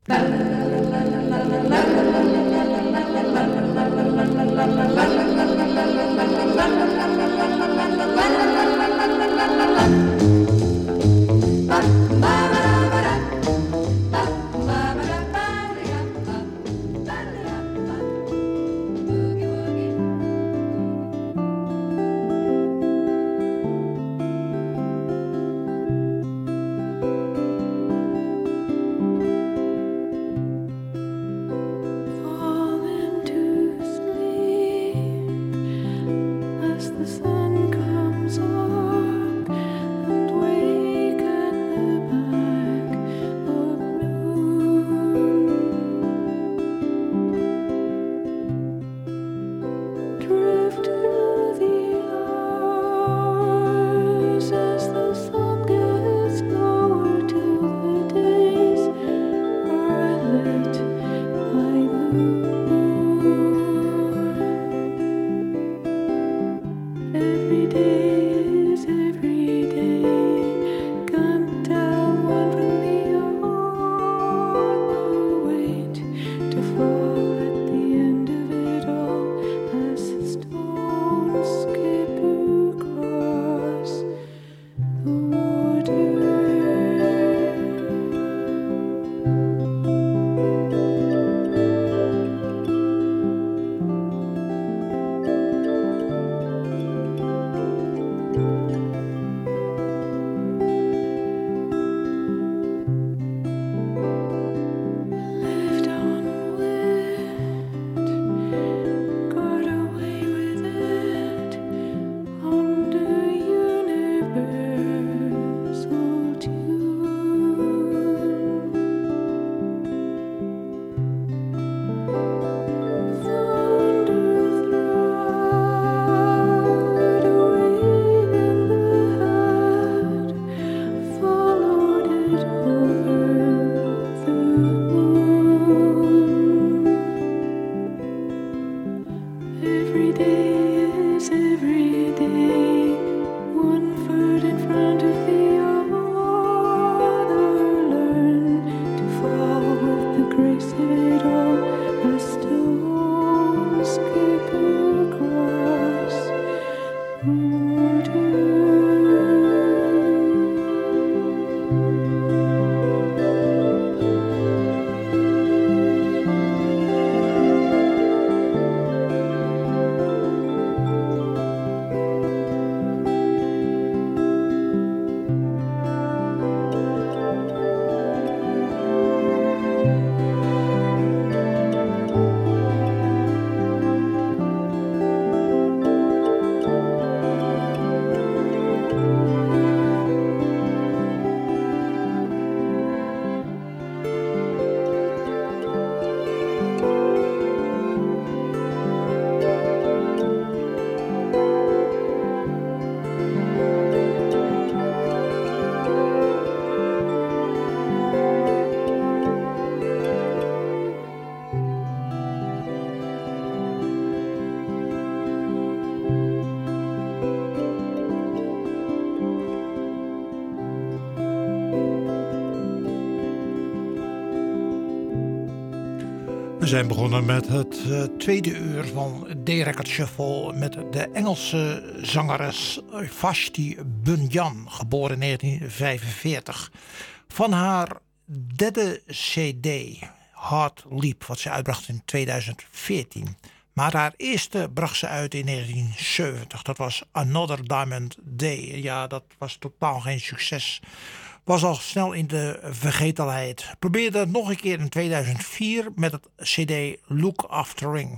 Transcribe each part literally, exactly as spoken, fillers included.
We zijn begonnen met het uh, tweede uur van D-Record Shuffle met de Engelse zangeres Vashti Bunyan, geboren in negentien vijfenveertig. Van haar derde cd, Heart Leap, wat ze uitbracht in tweeduizend veertien. Maar haar eerste bracht ze uit in negentien zeventig. Dat was Another Diamond Day. Ja, dat was totaal geen succes. Was al snel in de vergetelheid. Probeerde het nog een keer in tweeduizend vier met het cd Look After Ring.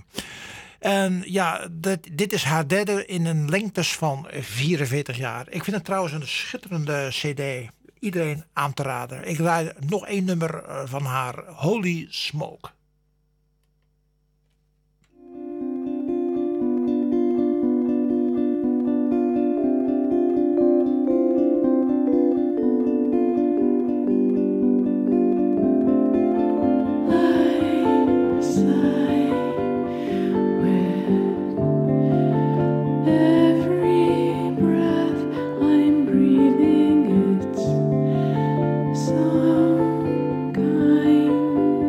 En ja, dit, dit is haar derde in een lengtes van vierenveertig jaar. Ik vind het trouwens een schitterende cd. Iedereen aan te raden. Ik draai nog één nummer van haar, Holy Smoke. Some kind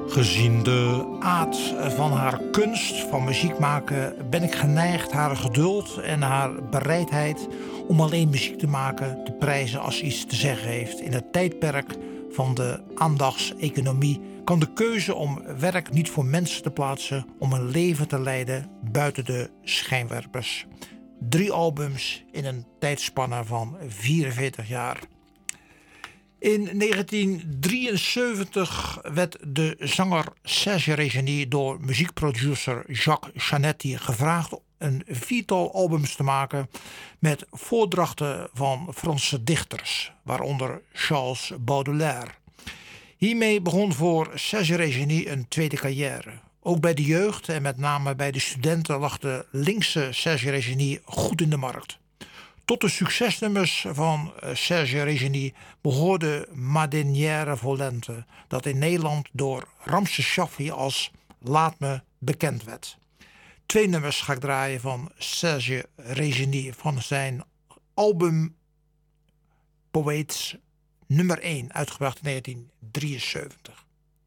Gezien de aard van haar kunst, van muziek maken, ben ik geneigd haar geduld en haar bereidheid om alleen muziek te maken te prijzen als ze iets te zeggen heeft. In het tijdperk van de aandachtseconomie kan de keuze om werk niet voor mensen te plaatsen, om een leven te leiden buiten de schijnwerpers. Drie albums in een tijdspanne van vierenveertig jaar. In negentien drieënzeventig werd de zanger Serge Reggiani door muziekproducer Jacques Chanetti gevraagd een viertal albums te maken met voordrachten van Franse dichters, waaronder Charles Baudelaire. Hiermee begon voor Serge Reggiani een tweede carrière. Ook bij de jeugd en met name bij de studenten lag de linkse Serge Reggiani goed in de markt. Tot de succesnummers van Serge Reggiani behoorde Ma Dernière Volante, dat in Nederland door Ramses Shaffi als Laat Me bekend werd. Twee nummers ga ik draaien van Serge Reggiani van zijn album Poets nummer één, uitgebracht in negentien drieënzeventig.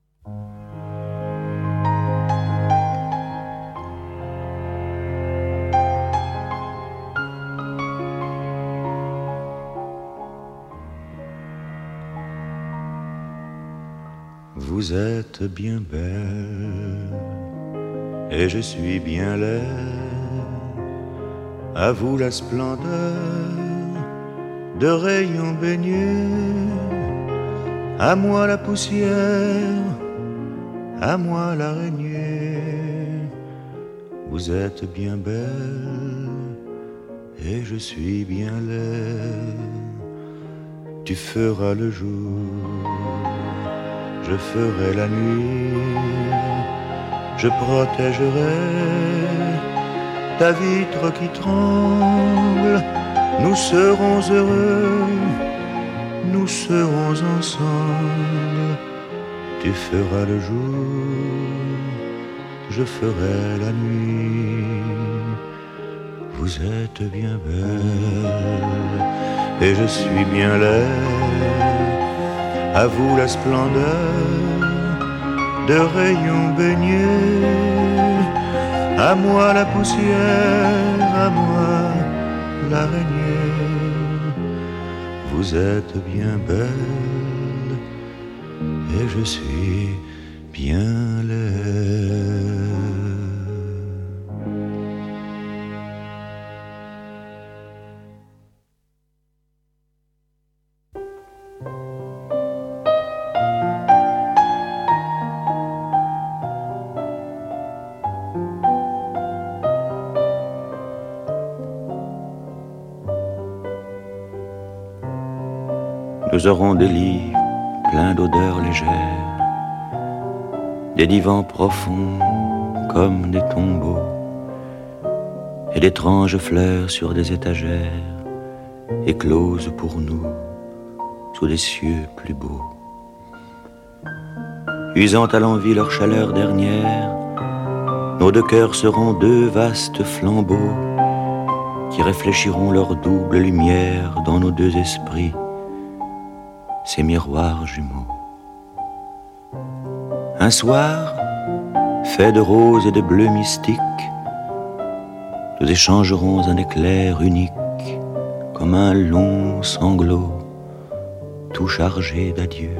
Vous êtes bien belle et je suis bien laid. À vous la splendeur de rayons baignés, à moi la poussière, à moi l'araignée. Vous êtes bien belle et je suis bien laid. Tu feras le jour, je ferai la nuit, je protégerai ta vitre qui tremble. Nous serons heureux, nous serons ensemble. Tu feras le jour, je ferai la nuit. Vous êtes bien belle et je suis bien laid. À vous la splendeur de rayons baignés, à moi la poussière, à moi l'araignée. Vous êtes bien belle et je suis bien laid. Nous aurons des lits pleins d'odeurs légères, des divans profonds comme des tombeaux, et d'étranges fleurs sur des étagères, écloses pour nous sous des cieux plus beaux. Usant à l'envie leur chaleur dernière, nos deux cœurs seront deux vastes flambeaux qui réfléchiront leur double lumière dans nos deux esprits, ces miroirs jumeaux. Un soir, fait de roses et de bleus mystiques, nous échangerons un éclair unique, comme un long sanglot, tout chargé d'adieu.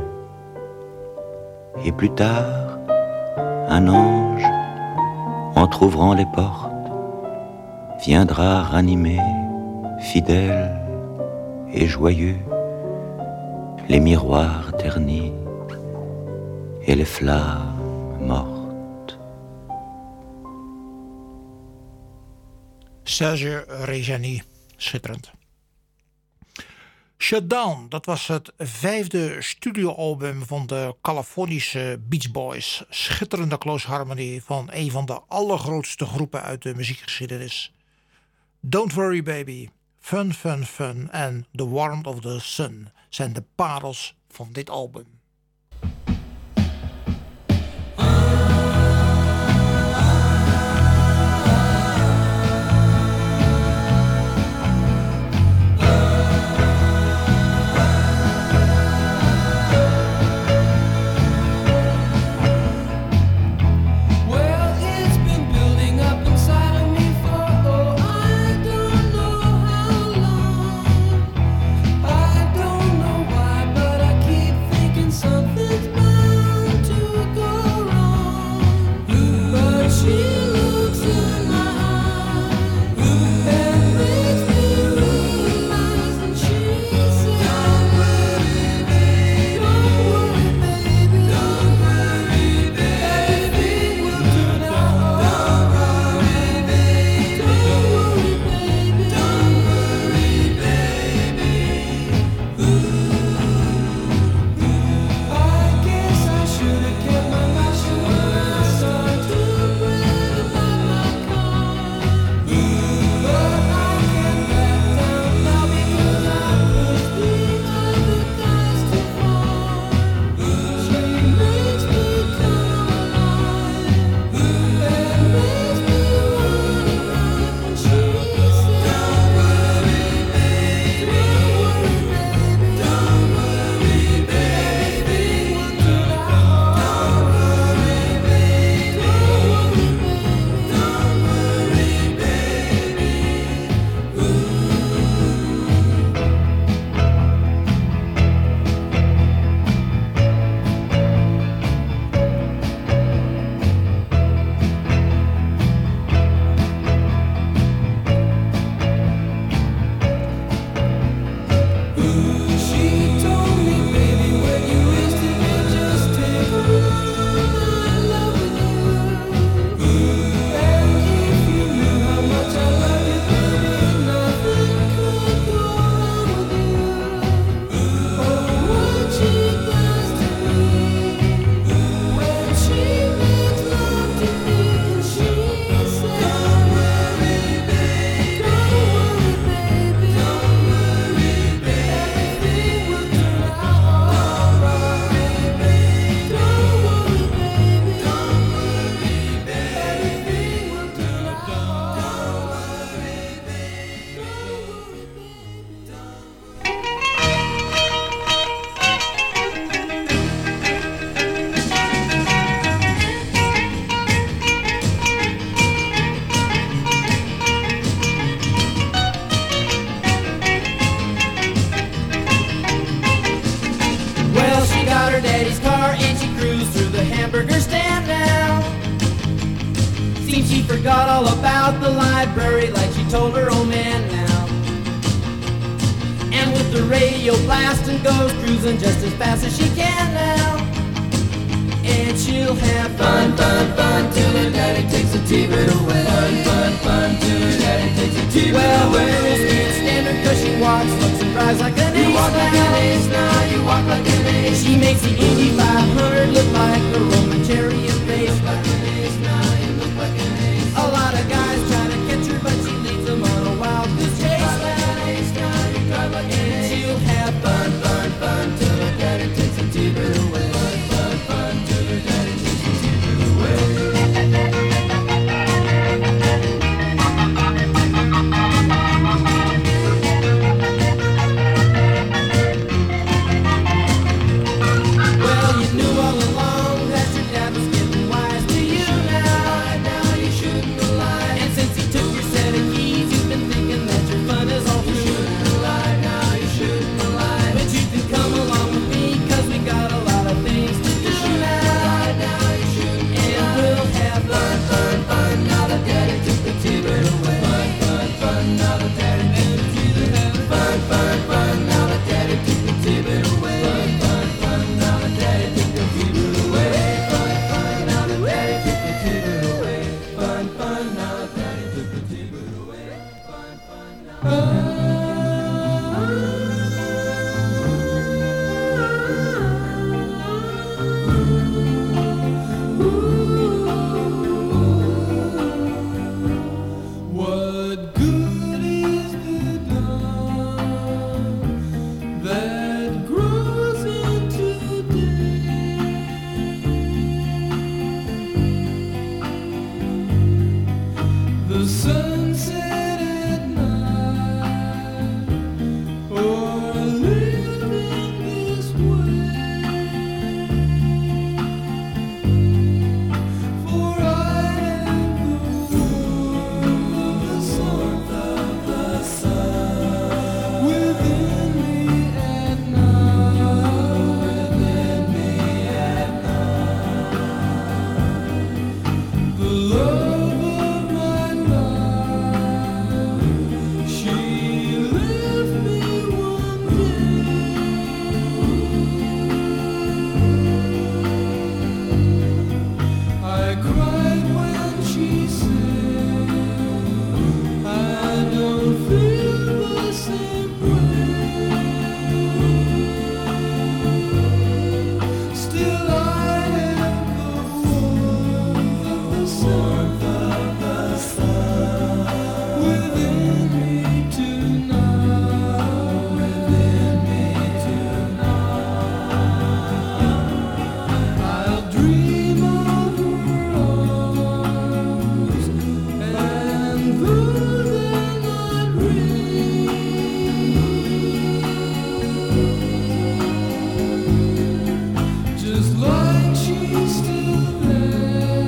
Et plus tard, un ange, entr'ouvrant les portes, viendra ranimer, fidèle et joyeux, les miroirs ternis et les flammes mortes. Serge Reggiani, schitterend. Shutdown, dat was het vijfde studioalbum van de Californische Beach Boys. Schitterende close harmony van een van de allergrootste groepen uit de muziekgeschiedenis. Don't Worry Baby, Fun Fun Fun en The Warmth of the Sun zijn de parels van dit album. cruise through the hamburger stand now. Seems she forgot all about the library like she told her old man now. And with the radio blasting goes cruising just as fast as she can now. And she'll have fun, fun, fun till her daddy takes a T-bird away. Fun, fun, fun till her daddy takes a T-bird well, away. Well, the girls can't stand her cause she walks, looks and drives like an you ace. You walk like an ace now, you walk like an ace. She makes the Indy five hundred look like a Roman chariot race. Like an ace now, you look like an ace. A lot of guys try to catch her, but she leads them on a wild goose chase. You drive like an ace now, you drive like an ace. She'll have fun, fun, fun till her daddy takes a T-bird away. Fun, fun, fun till her daddy takes a T-bird away. Well, you knew all along that your dad was getting wise to you now. Now you shouldn't have lied. And since he took your set of keys, you've been thinking that your fun is all through. You shouldn't have lied. Now you shouldn't have lied. But you can come along with me, cause we got a lot of things to do now. Now you shouldn't have lied. And we'll have fun, fun, fun. Now that daddy took the T-bird away. Fun, fun, fun. Now that daddy took the T-bird away. Fun, fun, fun. Now that daddy took the T-bird away. Fun, fun, fun. Now that daddy took the T-bird away. Fun, fun. Now that daddy took the T-bird away. Fun, fun. Now that daddy took the T-bird away. Fun, fun. Now that what good is the dawn that grows into day? The sunset at night, or living this way. For I am the warmth of the warmth of the sun within me at night, within me at night. The love of my life, she left me one day. I cried when she said, I don't feel the same way. Still I am the warmth of the warmth of the sun within me tonight, within me tonight. I'll dream of her arms, and though they're not real, just like she's still there,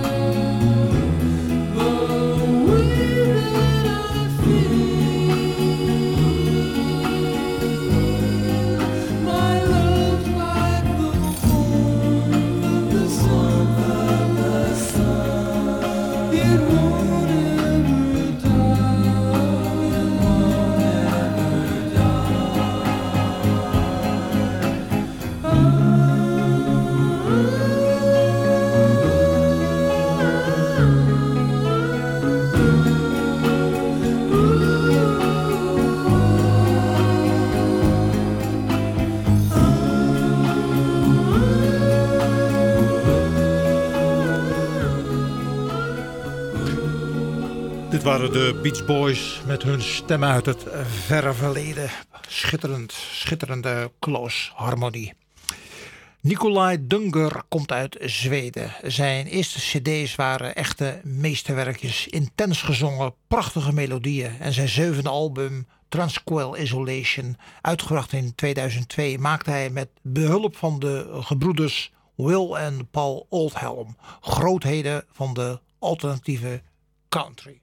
the way that I feel, my love's like the warmth of the warmth of the sun. It won't ever die. It won't ever Dit waren de Beach Boys met hun stemmen uit het verre verleden. Schitterend, schitterende close harmonie. Nikolai Dunger komt uit Zweden. Zijn eerste cd's waren echte meesterwerkjes, intens gezongen, prachtige melodieën. En zijn zevende album Tranquil Isolation, uitgebracht in tweeduizend twee, maakte hij met behulp van de gebroeders Will en Paul Oldhelm, grootheden van de alternatieve country.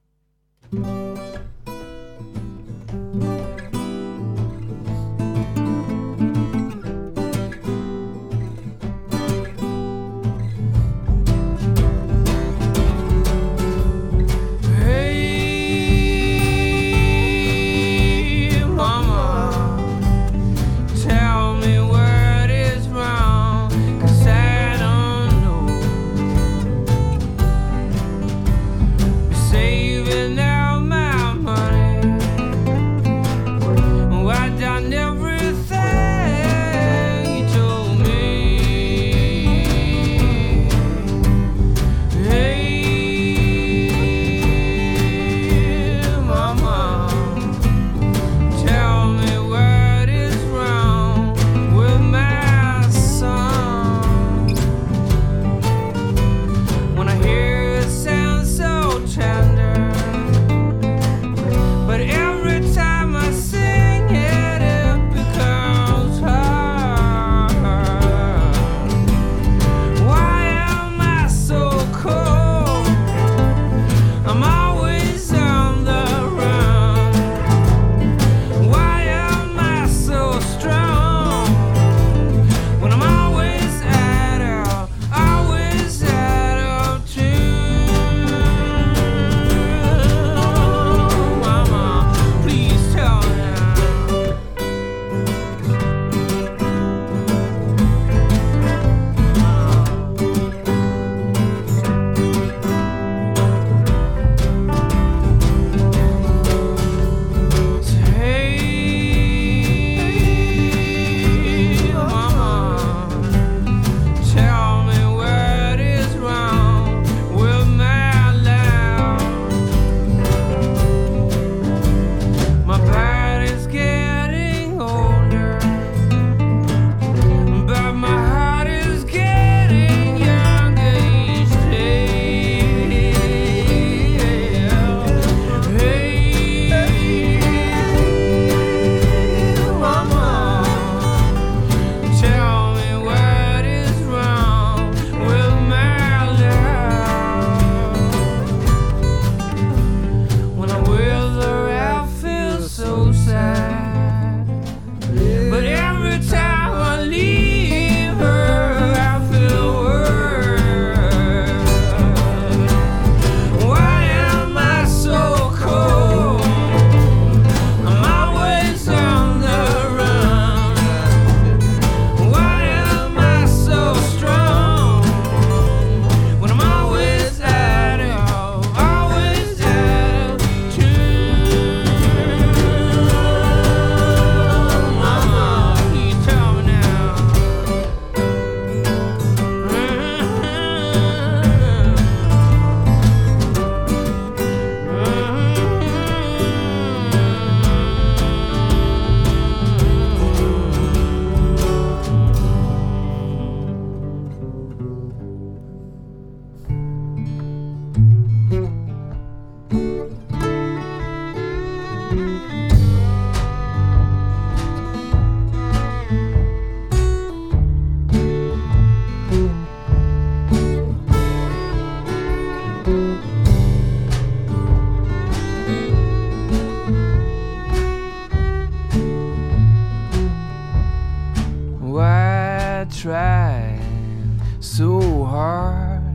so hard,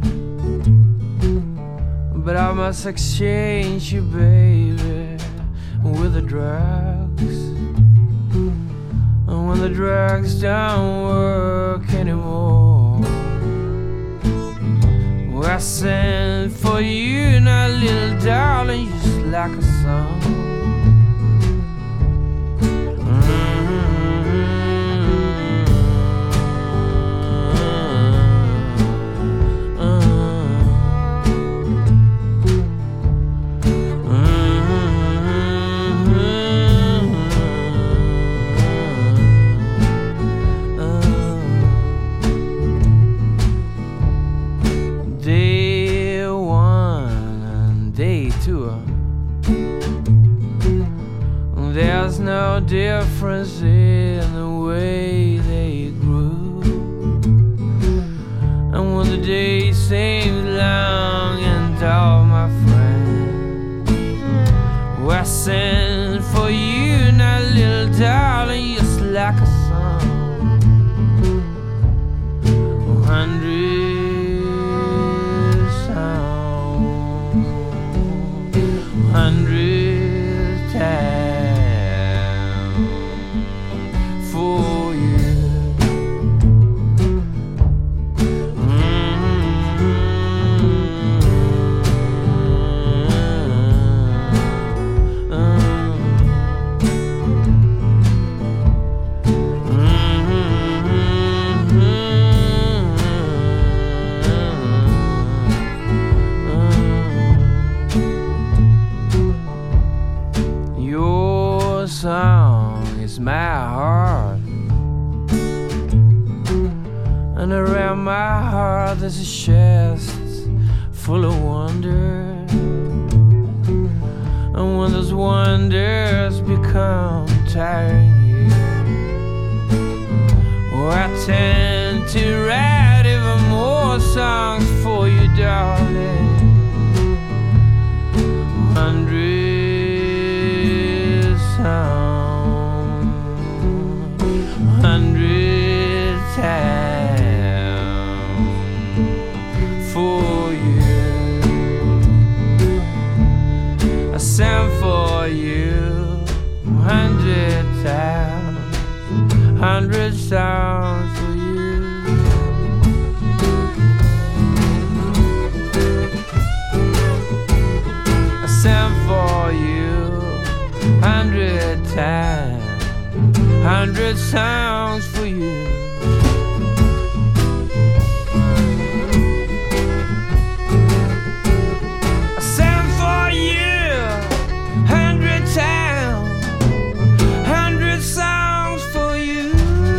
but I must exchange you, baby, with the drugs. And when the drugs don't work anymore, well, I send for you now, little darling, just like a song. There's no difference in the way they grew. And when the day seems long and dull, my friend, well, I send for you now, little darling, just like a song. Hundred songs, hundred times. Song is my heart, and around my heart there's a chest full of wonder. And when those wonders become tiring here, oh, I tend to write even more songs for you, darling. Hundred hundred times for you. I sang for you hundred times, hundred songs for you. I sang for you hundred times, hundred songs for you. I sang for you hundred times, hundred songs for you.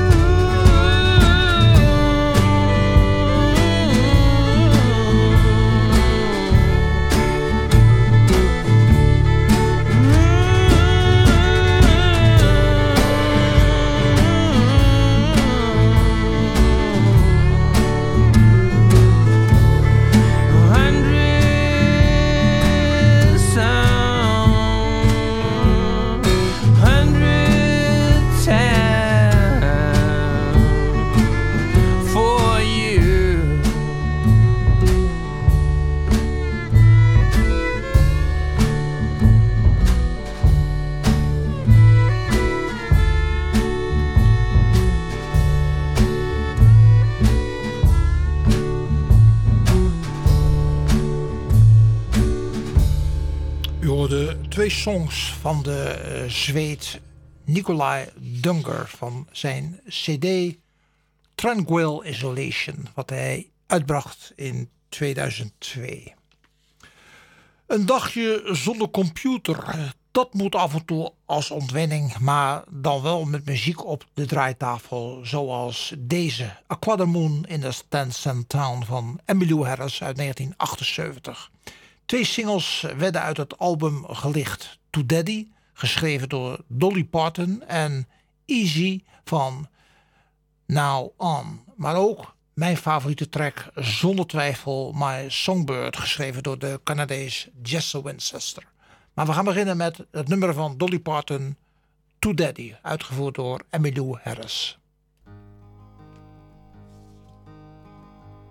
Twee songs van de uh, Zweed Nikolai Dunger van zijn cd Tranquil Isolation, wat hij uitbracht in tweeduizend twee. Een dagje zonder computer, dat moet af en toe als ontwenning, maar dan wel met muziek op de draaitafel, zoals deze, A Quatermoon in the Stanson Town van Emmylou Harris uit negentien achtenzeventig. Twee singles werden uit het album gelicht. To Daddy, geschreven door Dolly Parton, en Easy van Now On. Maar ook mijn favoriete track, zonder twijfel, My Songbird, geschreven door de Canadees Jesse Winchester. Maar we gaan beginnen met het nummer van Dolly Parton, To Daddy, uitgevoerd door Emmylou Harris.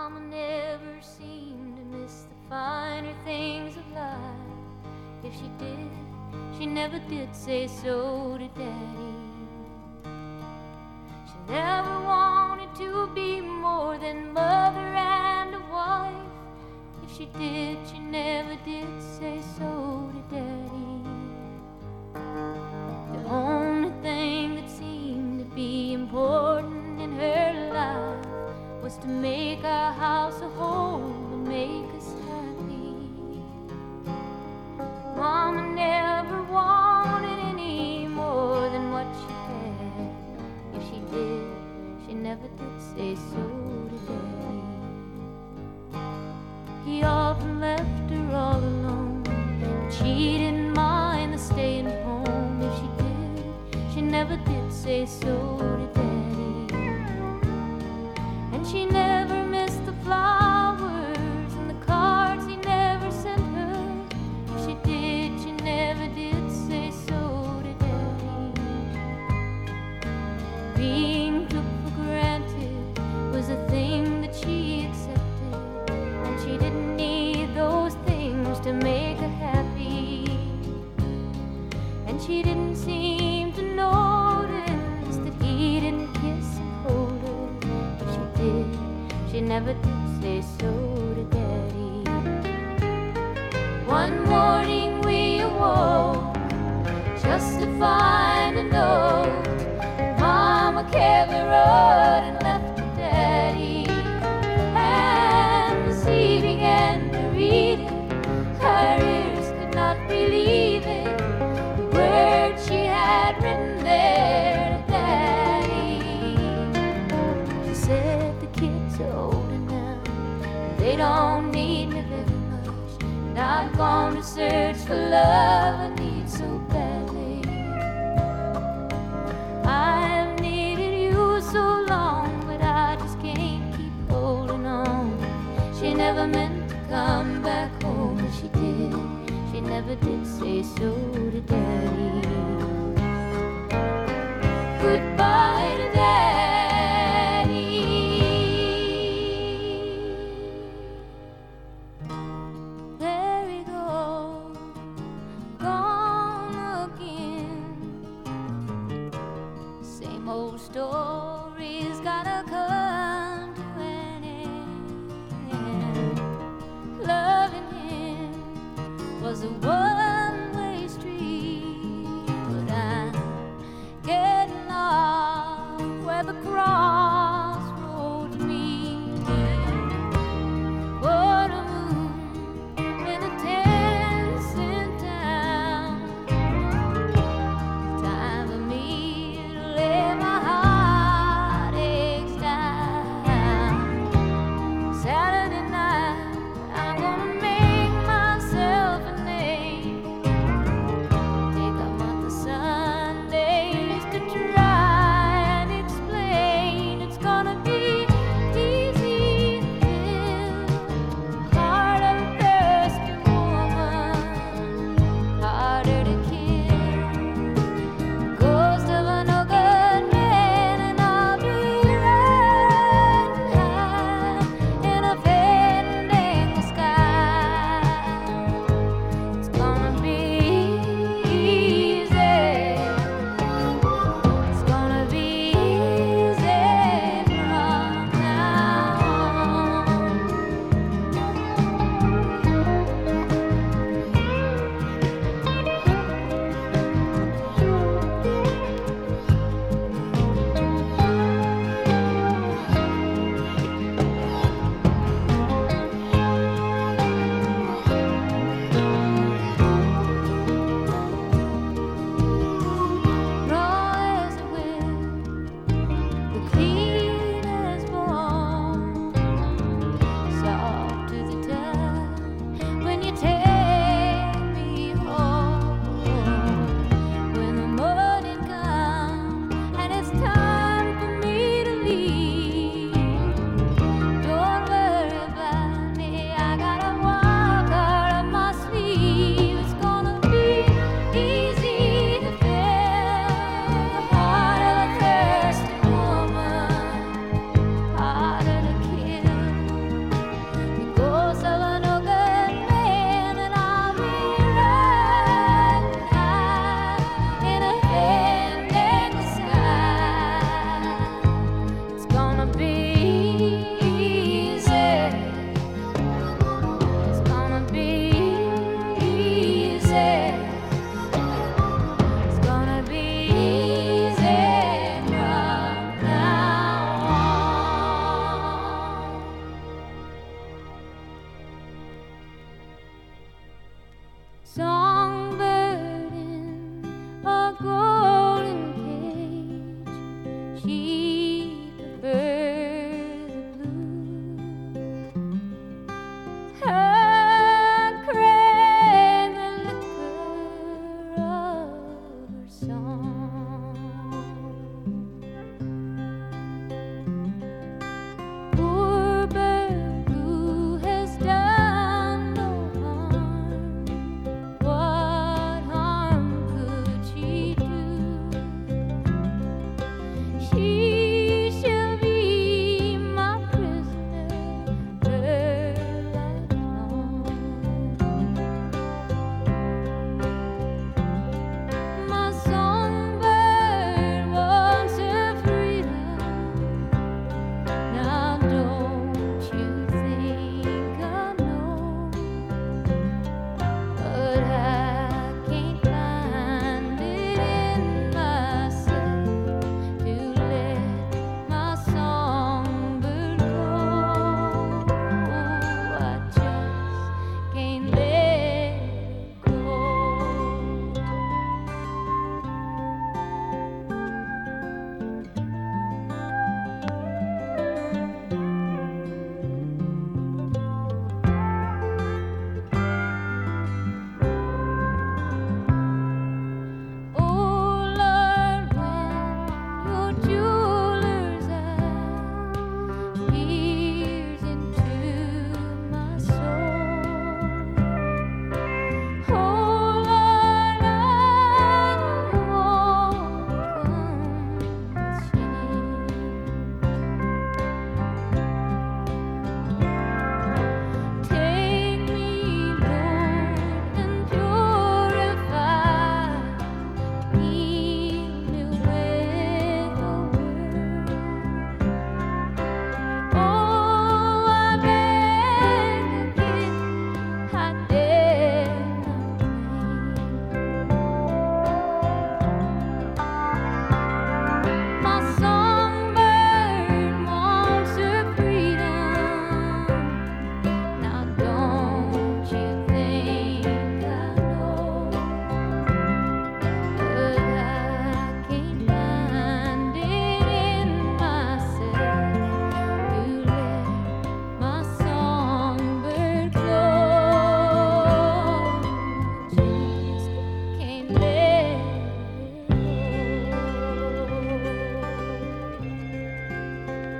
Mama never seemed to miss the finer things of life. If she did, she never did say so to Daddy. She never wanted to be more than mother and a wife. If she did, she never did say so to Daddy. The only thing that seemed to be important in her life was to make our house a home and make us happy. Mama never wanted any more than what she had. If she did, she never did say so to Daddy. He often left her all alone, but she didn't mind the staying home. If she did, she never did say so to Daddy. And she never missed the flowers and the cards he never sent her. If she did, she never did say so to Daddy. Being took for granted was a thing that she accepted, and she didn't need those things to make her happy. And she didn't seem to notice that he didn't kiss and hold her. If she did, she never did say so to Daddy. One morning we awoke just to find a note. Mama Kevin wrote and left to Daddy. And as he began to read it, her ears could not believe it. The words she had written there to Daddy. She said, the kids are older now, they don't need me very much, and I've gone to search for love I need so badly. I've needed you so long, but I just can't keep holding on. She never meant to come back home. If she did, she never did say so to Daddy. Goodbye to Daddy. There he goes, gone again. Same old story's gotta come to an end. Loving him was a one-way street, but I'm getting off where the crossroads meet. What a moon in a ten-cent town. Time for me to lay my heartaches down. Saturday night, I'm gonna make myself a name. Take a month of Sundays to try and explain. It's gonna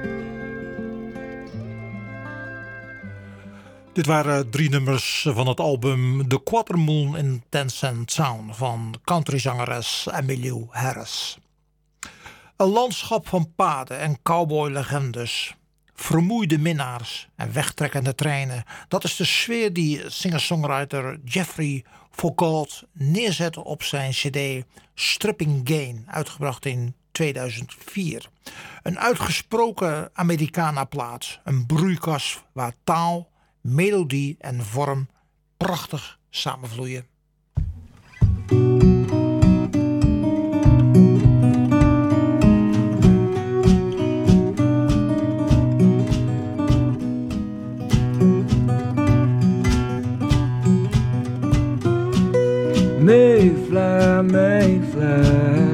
Dit waren drie nummers van het album The Quatermoon in Ten Cent Town van countryzangeres Emmylou Harris. Een landschap van paden en cowboylegendes, vermoeide minnaars en wegtrekkende treinen. Dat is de sfeer die singer-songwriter Jeffrey Foucault neerzette op zijn cd Stripping Gain, uitgebracht in tweeduizend vier. Een uitgesproken Americana-plaat, een broeikas waar taal, melodie en vorm prachtig samenvloeien. Mayfly, Mayfly,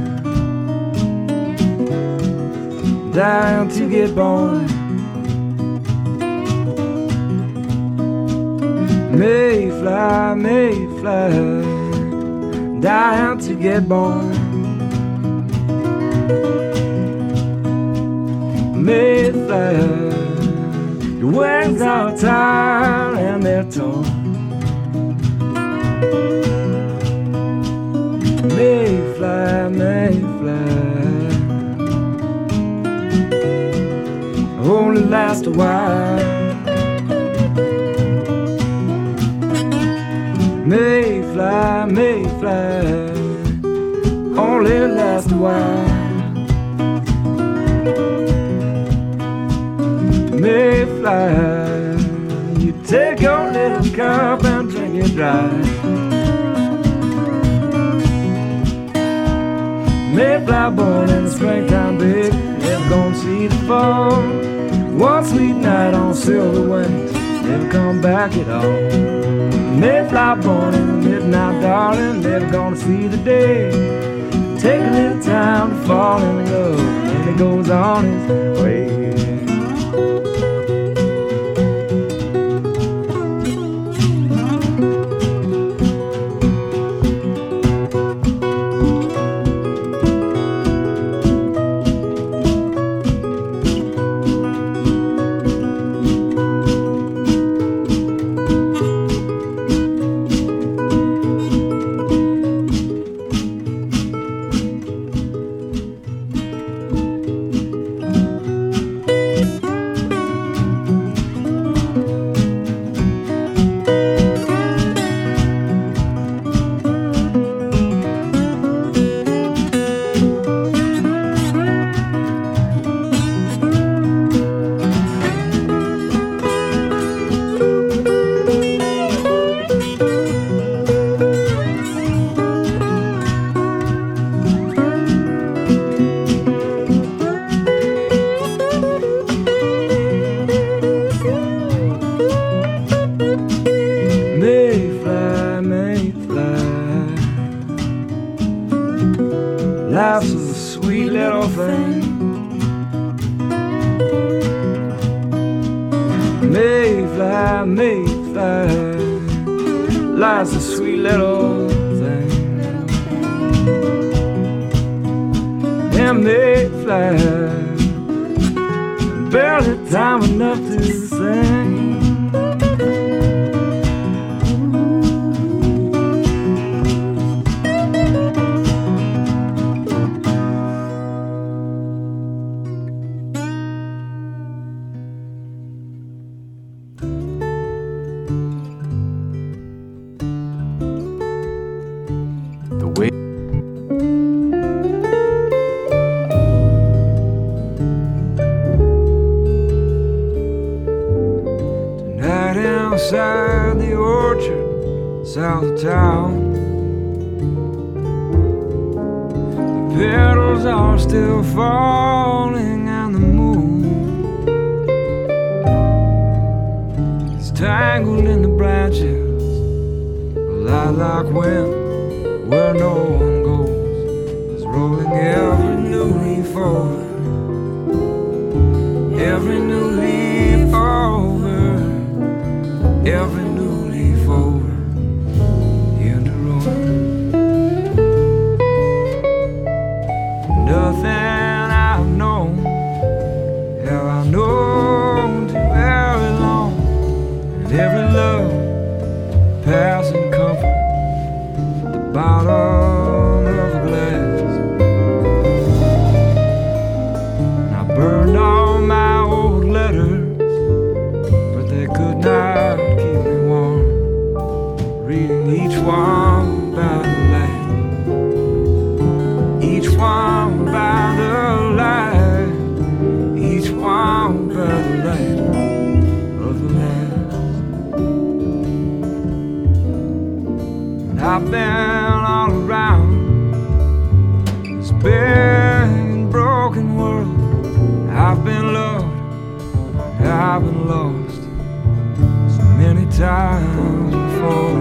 dying to get born. Mayfly, Mayfly, dying to get born. Mayfly, your wings are tired and they're torn. Mayfly, Mayfly, only last a while. Mayfly, Mayfly, only last a while. Mayfly, you take your little cup and drink it dry. Mayfly born in the springtime, big, never gonna see the fall. One sweet night on silver wings, never come back at all. Mayfly born in the midnight, darling, never gonna see the day. Take a little time to fall in love, and it goes on its way. Life's a sweet little thing. Mayfly, Mayfly, life's a sweet little thing. And Mayfly, barely time enough to sing. Outside the orchard, south of town, the petals are still falling and the moon is tangled in the branches, a lilac wind where no one goes is rolling every new leaf over, every new leaf over. Every new leaf over in the room. Nothing I've known bottom of a glass. And I burned all my old letters, but they could not keep me warm. Reading each one about the land, each one about the light, each one about the light of the land. And I've been all around this big and broken world. I've been loved, I've been lost so many times before.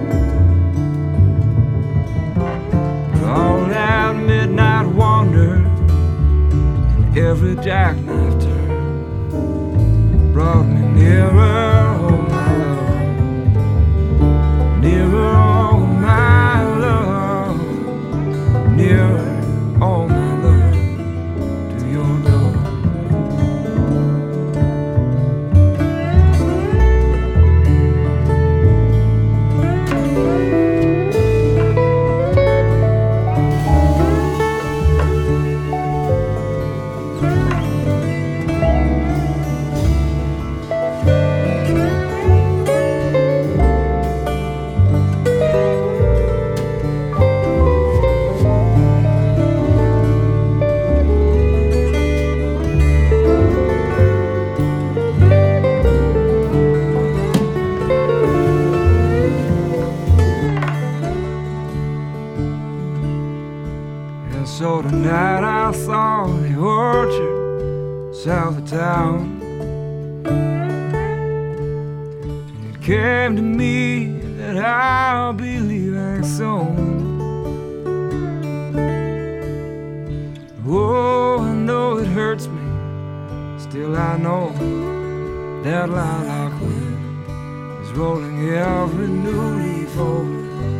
All that midnight wonder and every jackknife turn brought me nearer, oh my love, nearer, oh my love, nearer, oh my love, to your door. So tonight I saw the orchard south of town, and it came to me that I'll be leaving soon. Oh, I know it hurts me, still I know that lilac wind is rolling every new leaf over,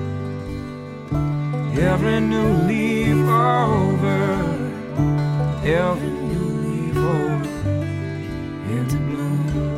every new leaf over, every new leaf over into bloom.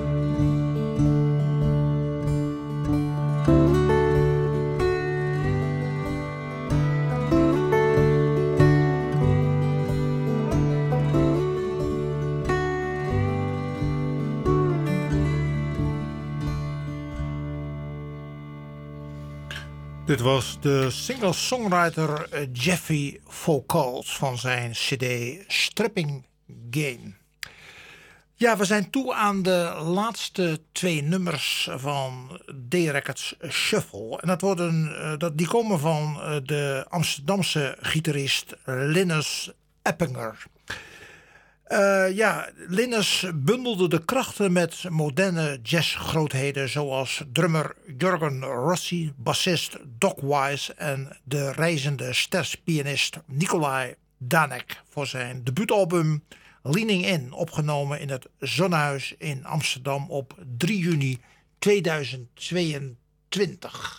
Dit was de singer-songwriter Jeffrey Foucault van zijn cd Stripping Game. Ja, we zijn toe aan de laatste twee nummers van D-Records Shuffle. En dat worden, dat, die komen van de Amsterdamse gitarist Linus Eppinger. Uh, ja, Linus bundelde de krachten met moderne jazzgrootheden zoals drummer Jurgen Rossi, bassist Doc Wise en de reizende sterspianist Nikolai Danek voor zijn debuutalbum Leaning In, opgenomen in het Zonnehuis in Amsterdam op drie juni tweeduizend tweeëntwintig.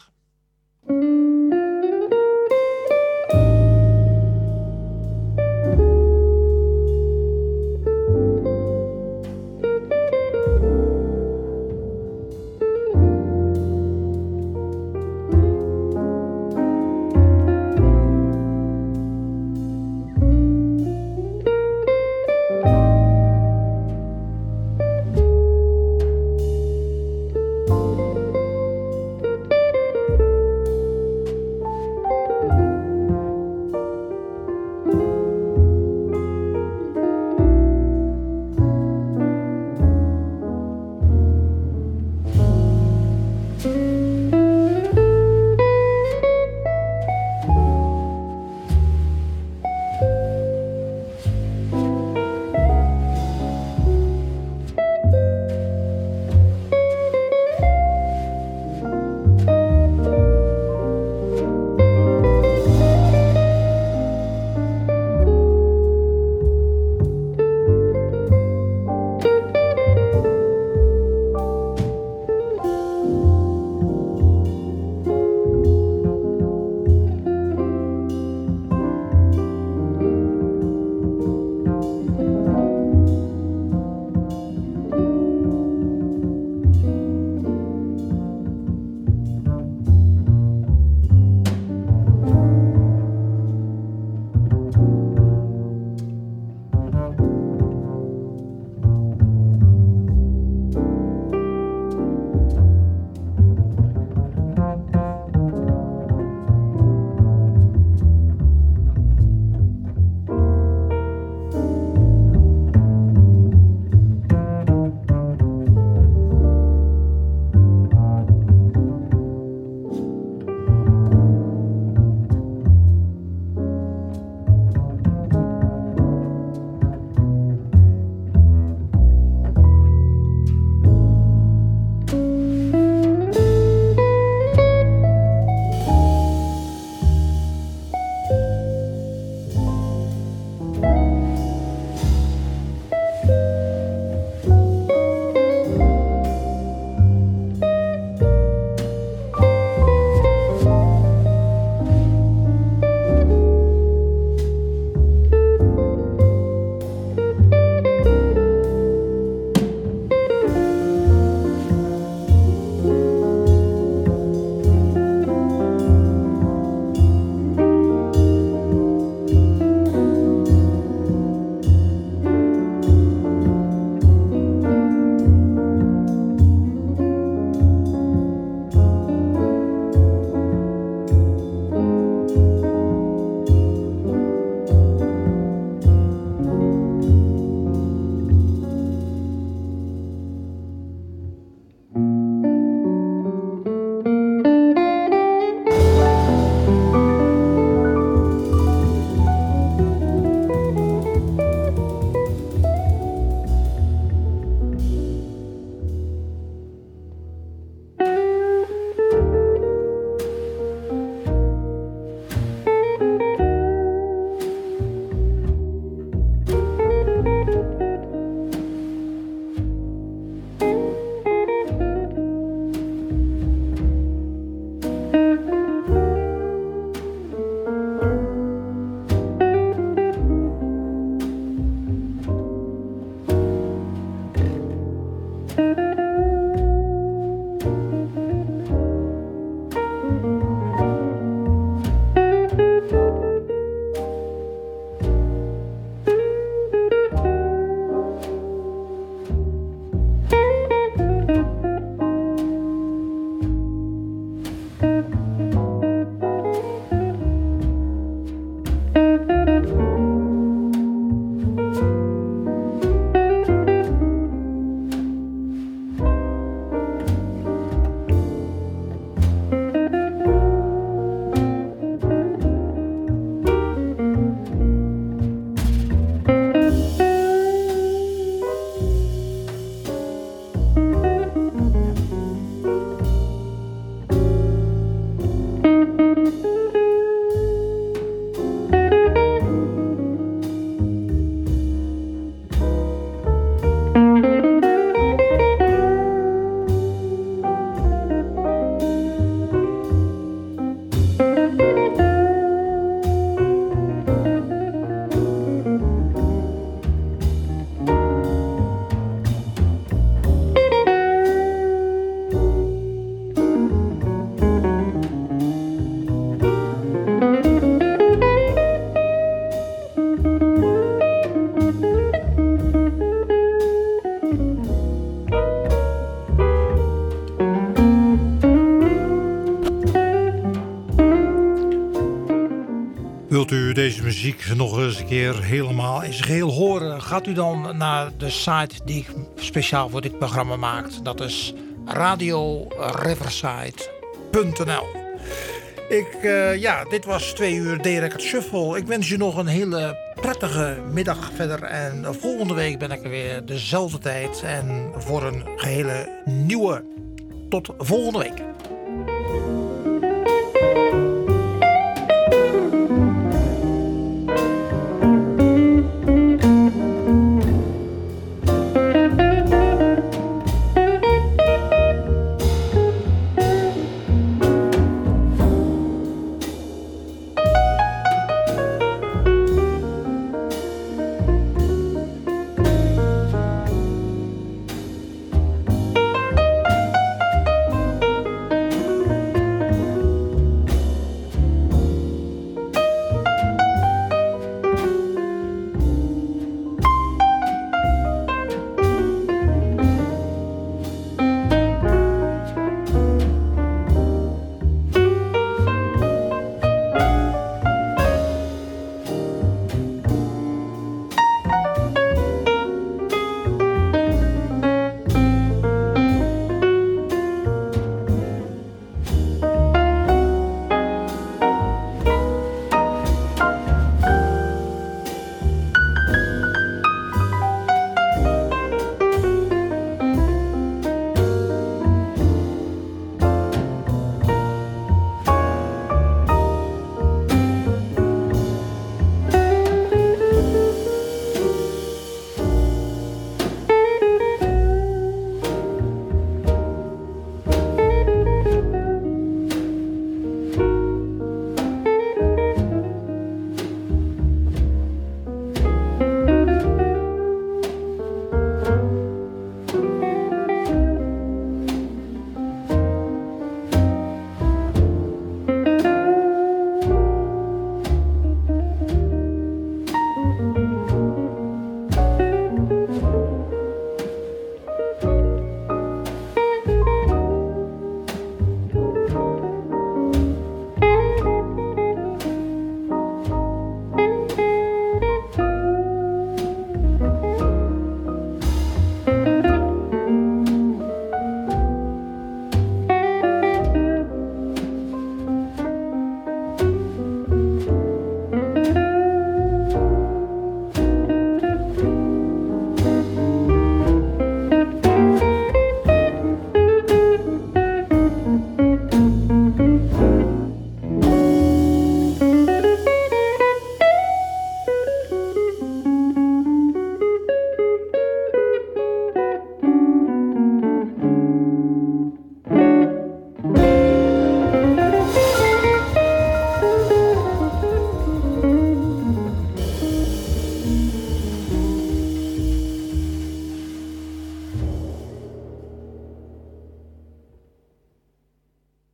deze muziek nog eens een keer helemaal in zijn geheel horen, gaat u dan naar de site die ik speciaal voor dit programma maak. Dat is radio riverside punt n l. Ik, uh, ja, dit was twee uur D-Record Shuffle. Ik wens je nog een hele prettige middag verder. En volgende week ben ik er weer dezelfde tijd. En voor een gehele nieuwe. Tot volgende week.